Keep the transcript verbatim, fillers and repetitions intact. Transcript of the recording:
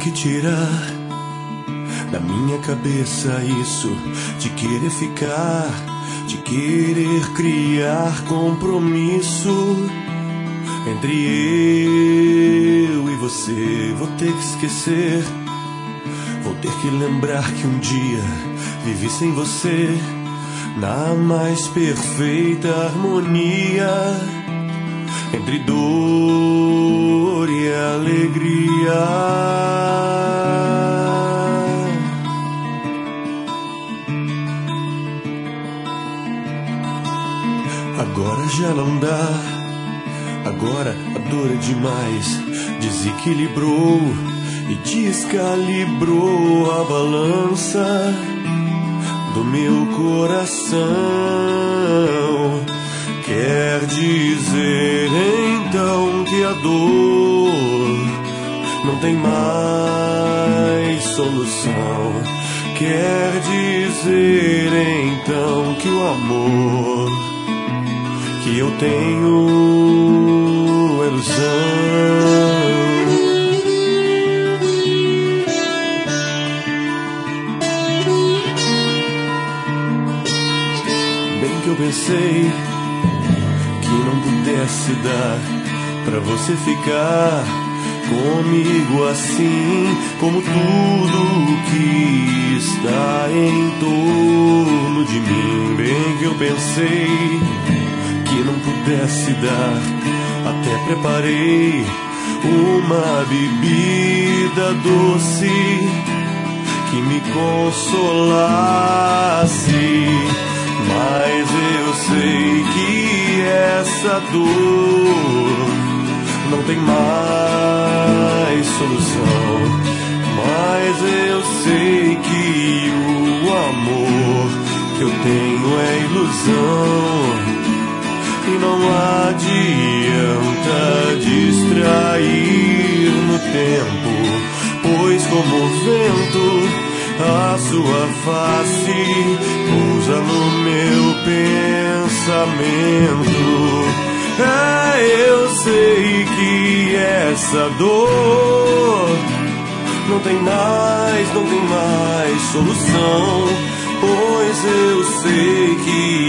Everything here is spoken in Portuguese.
que tirar da minha cabeça isso de querer ficar, de querer criar compromisso entre eu e você. Vou ter que esquecer, vou ter que lembrar que um dia vivi sem você na mais perfeita harmonia entre dor e alegria. Agora já não dá, agora a dor é demais. Desequilibrou e descalibrou a balança do meu coração. Quer dizer então que a dor não tem mais solução. Quer dizer então que o amor que eu tenho é ilusão. Bem que eu pensei que não pudesse dar pra você ficar comigo assim, como tudo que está em torno de mim. Bem que eu pensei que não pudesse dar, até preparei uma bebida doce que me consolasse. Mas eu sei que essa dor não tem mais solução. Mas eu sei que o amor que eu tenho é ilusão. E não adianta distrair no tempo, pois como o vento a sua face pousa no meu pensamento. É, eu sei que essa dor não tem mais, não tem mais solução, pois eu sei que